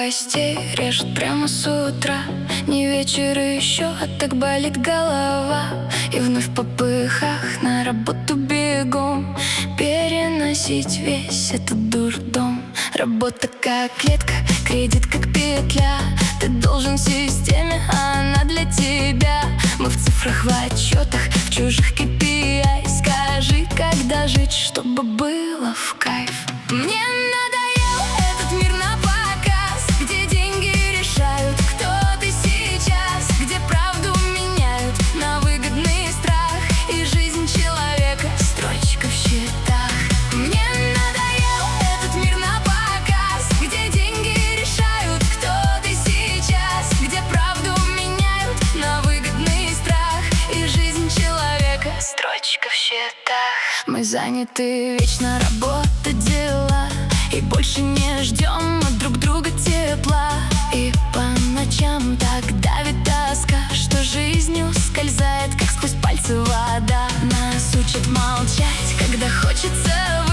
новостей режет прямо с утра. Не вечер еще, а так болит голова. И вновь в попыхах на работу бегом переносить весь этот дурдом. Работа как клетка, кредит как петля. Ты должен системе, а она для тебя. Мы в цифрах, в отчетах, в чужих KPI. Скажи, когда жить, чтобы было в кайф. Мне надоел этот мир на показ, где деньги решают, кто ты сейчас, где правду меняют на выгодный страх и жизнь человека строчка в счетах. Мне надоел этот мир на показ, где деньги решают, кто ты сейчас, где правду меняют на выгодный страх и жизнь человека строчка в счетах. Мы заняты вечно, работа, дела, и больше не ждем от друг друга тепла. И по ночам так давит тоска, что жизнь ускользает, как сквозь пальцы вода. Нас учат молчать, когда хочется